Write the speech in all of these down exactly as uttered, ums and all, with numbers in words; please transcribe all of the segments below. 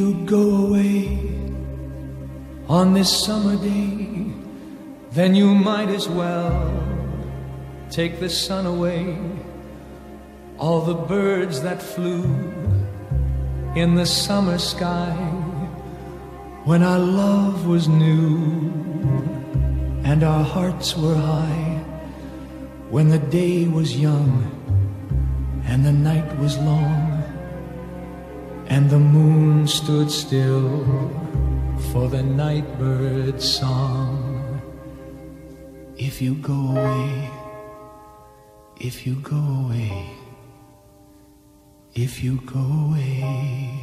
you go away on this summer day, then you might as well take the sun away. All the birds that flew in the summer sky when our love was new and our hearts were high, when the day was young and the night was long and the moon stood still for the nightbird's song. If you go away, if you go away, if you go away.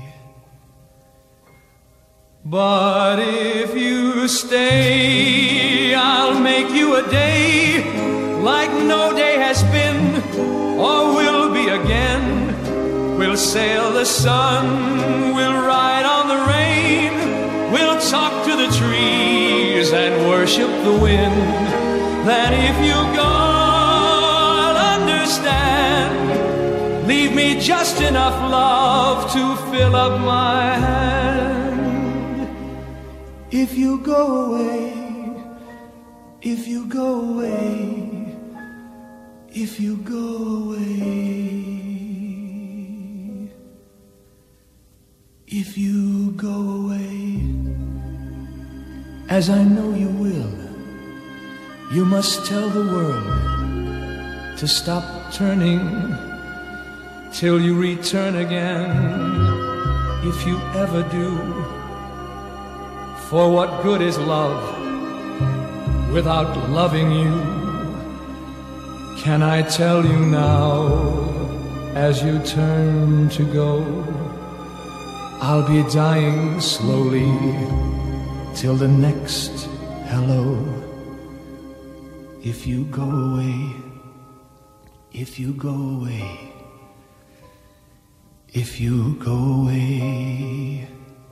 But if you stay, I'll make you a day like no day has been or will be again. We'll sail the sun, we'll ride on the rain, we'll talk to the trees and worship the wind. Then if you go, I'll understand. Leave me just enough love to fill up my hand. If you go away, if you go away, if you go away, if you go away, as I know you will, you must tell the world to stop turning till you return again, if you ever do. For what good is love without loving you? Can I tell you now, as you turn to go, I'll be dying slowly till the next hello. If you go away, if you go away, if you go away.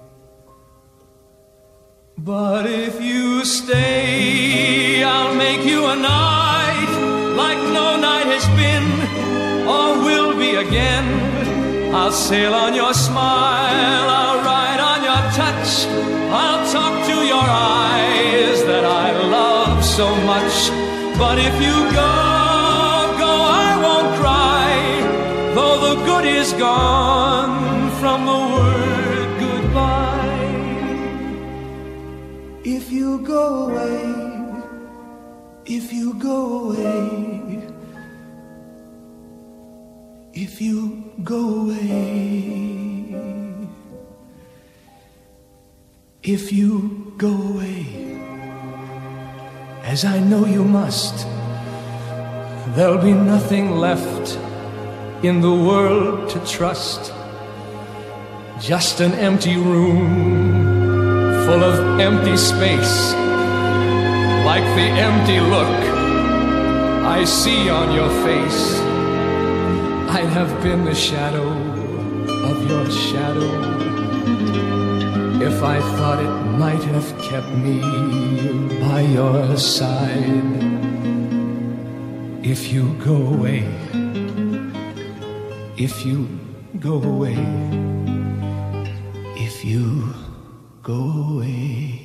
But if you stay, I'll make you a night like no night has been or will be again. I'll sail on your smile, I'll ride on your touch, I'll talk to your eyes that I love so much. But if you go, go, I won't cry, though the good is gone from the word goodbye. If you go away, if you go away, if you go away, if you go away, as I know you must, there'll be nothing left in the world to trust. Just an empty room full of empty space, like the empty look I see on your face. I'd have been the shadow of your shadow if I thought it might have kept me by your side. If you go away, if you go away, if you go away.